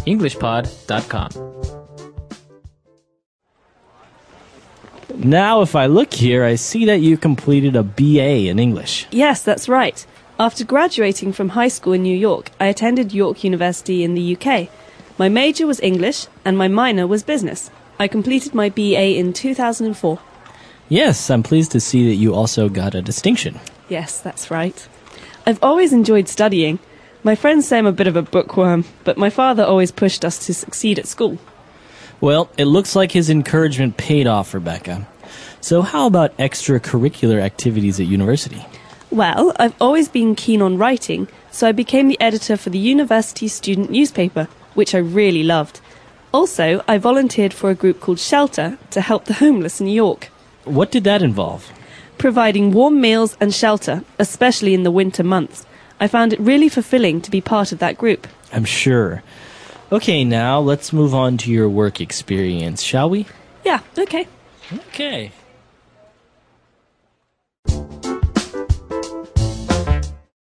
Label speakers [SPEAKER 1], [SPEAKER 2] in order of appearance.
[SPEAKER 1] englishpod.com.
[SPEAKER 2] Now, if I look here, I see that you completed a BA in English.
[SPEAKER 3] Yes, that's right. After graduating from high school in New York, I attended York University in the UK. My major was English and my minor was business. I completed my BA in 2004.
[SPEAKER 2] Yes, I'm pleased to see that you also got a distinction.
[SPEAKER 3] Yes, that's right. I've always enjoyed studying. My friends say I'm a bit of a bookworm, but my father always pushed us to succeed at school.
[SPEAKER 2] Well, it looks like his encouragement paid off, Rebecca. So how about extracurricular activities at university?
[SPEAKER 3] Well, I've always been keen on writing, so I became the editor for the university student newspaper, which I really loved. Also, I volunteered for a group called Shelter to help the homeless in New York.
[SPEAKER 2] What did that involve?
[SPEAKER 3] Providing warm meals and shelter, especially in the winter months. I found it really fulfilling to be part of that group.
[SPEAKER 2] I'm sure. Okay, now let's move on to your work experience, shall we?
[SPEAKER 3] Yeah, okay.
[SPEAKER 2] Okay.